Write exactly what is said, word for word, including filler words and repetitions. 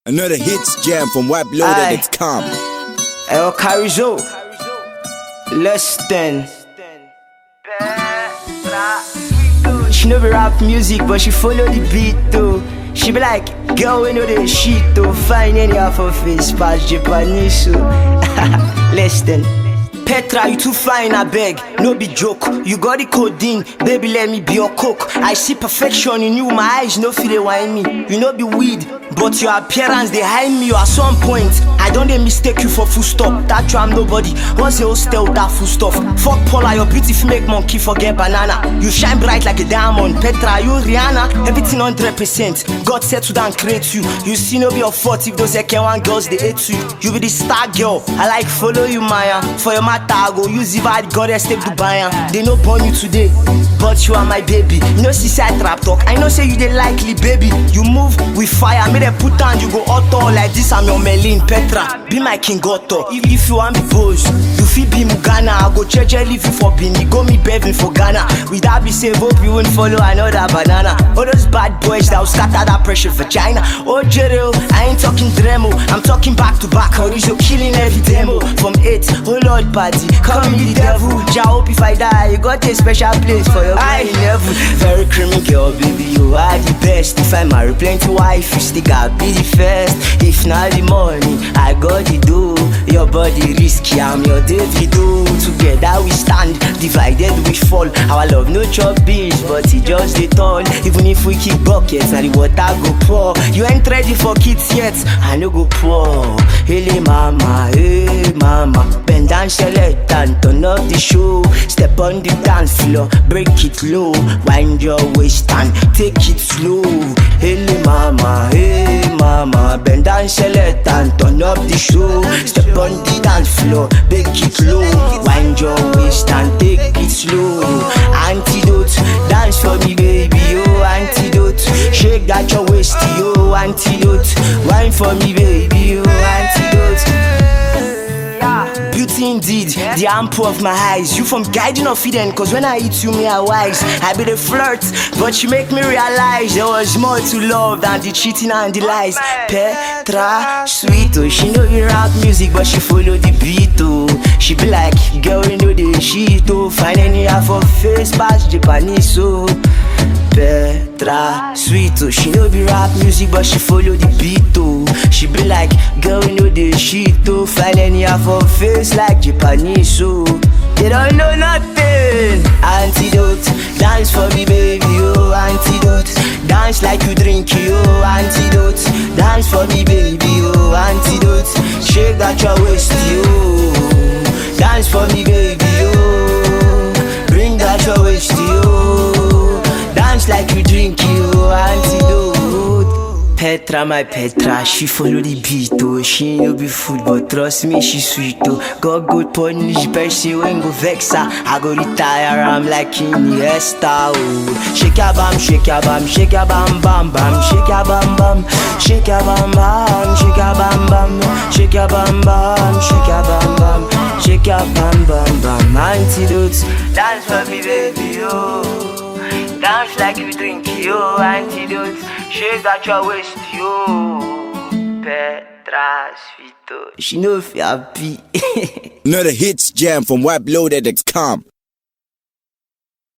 Another hits jam from wipe loaded dot com. El Carizo, less than. She know be rap music, but she follow the beat though. She be like, girl, we know the shit though. Find any half of face, pass Japanese so. Less than. Petra, you too fine, I beg, no be joke. You got the codeine, baby, let me be your coke. I see perfection in you, my eyes no feel they whine me. You know be weed, but your appearance they hide me. At some point, I don't they mistake you for full stop. That you I'm nobody, what's the hostel that full stuff? Fuck Paula, your beauty fi make monkey forget banana. You shine bright like a diamond, Petra, you Rihanna. Everything one hundred percent, God set to down create you. You see no be your fault if those second one girls they hate you. You be the star girl, I like follow you Maya. For your I go use if I goddess take Dubai. They no born you today, but you are my baby. You know see side trap talk. I know say you dey likely baby. You move with fire, me they put on you go auto like this. I'm your Melin Petra, be my King Otto. If, if you want me boss, you feel be Mugana. I go church and leave you for Bini, go me Bevin for Ghana. Without be safe, hope you won't follow another banana. All those bad boys that will scatter that pressure for China. Oh Jerry, I ain't talking Dremo, I'm talking back to back. Or is you killing every demo from eight? Oh Lord, party. Call me the devil, Jah hope if I die, you got a special place for your I level. Very creamy girl, baby, you are the best. If I marry plenty wife, you still gotta be the first. If not the money, I got the dough. Your body risky, I'm your Davido. Together we stand, divided we fall. Our love no chop beans, but it just the tall. Even if we keep buckets, now the water go pour. You ain't ready for kids yet, I no go pour. Hey mama, hey mama, bend down, select and turn up the show. Step on the dance floor, break it low. Wind your waist and take it slow. Hey mama, hey mama, bend down, select and turn up the show. Step on the dance floor, break it low. Wind your waist and take it slow. Antidote, dance for me baby, oh antidote. Shake that your waist, yo antidote. Wine for me baby, oh antidote. Beauty indeed, the ample of my eyes. You from guiding or feeding, cause when I eat you, me I wise. I be the flirt, but you make me realize there was more to love than the cheating and the lies. Petra, sweet, oh, she know you rap music, but she follow the beat, oh. She be like, girl, you know the shit, oh. Find any half of face, pass Japanese, oh. Petra, sweet, oh. She know be rap music, but she follow the beat, oh. She be like, girl, you know the shit, oh. Find any half of face like Japanese, so they don't know nothing. Antidote, dance for me baby, oh antidote. Dance like you drink, oh antidote. Dance for me baby, oh antidote. Shake that your waist, oh. Dance for me baby, oh. Bring that your waist, oh. Dance like you drink, oh antidote. Petra, my Petra, she follow the beat, oh. She no be food, but trust me, she sweet, oh. Got good punish, per se when go vex her. I go retire, I'm like Iniesta, oh. Shake your bam, shake your bam, shake your bam, bam, bam. Shake your bam, bam, shake your bam, bam. Shake your bam, bam, shake your bam, bam. Shake your bam, bam, shake your bam, bam, bam. Antidote, dance for me, baby, oh. Dance like you drink, yo, antidote. Shake that your waist, yo. Petra, sweet, oh. She know if you happy. Another hits jam from wipe loaded dot com.